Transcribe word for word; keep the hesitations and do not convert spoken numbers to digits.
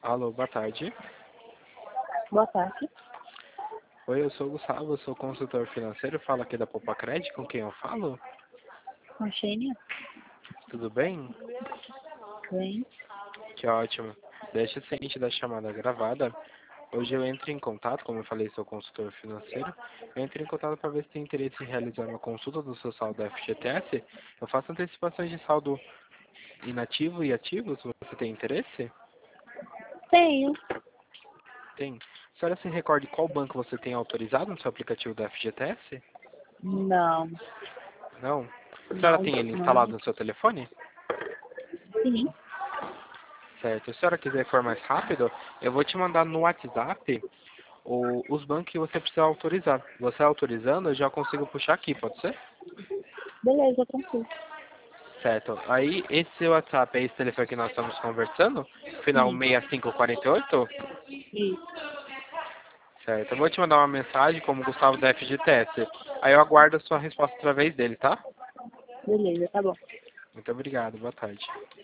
Alô, boa tarde. Boa tarde. Oi, eu sou o Gustavo, eu sou consultor financeiro, falo aqui da Poupa Cred, com quem eu falo? Com Xênia? Tudo bem? Bem. Que ótimo. Deixa o ciente da chamada gravada. Hoje eu entro em contato, como eu falei, sou consultor financeiro, eu entro em contato para ver se tem interesse em realizar uma consulta do seu saldo da F G T S. Eu faço antecipações de saldo inativo e ativo, se você tem interesse? Tenho. Tem. A senhora se recorde qual banco você tem autorizado no seu aplicativo da F G T S? Não. Não? A senhora Não. tem ele instalado Não. no seu telefone? Sim. Certo. Se a senhora quiser for mais rápido, eu vou te mandar no WhatsApp o, os bancos que você precisa autorizar. Você autorizando, eu já consigo puxar aqui, pode ser? Beleza, tranquilo. Certo. Aí, esse WhatsApp é esse telefone que nós estamos conversando? Final Sim. seis cinco quatro oito? Isso. Certo. Eu vou te mandar uma mensagem como Gustavo da F G T S. Aí eu aguardo a sua resposta através dele, tá? Beleza, tá bom. Muito obrigado. Boa tarde.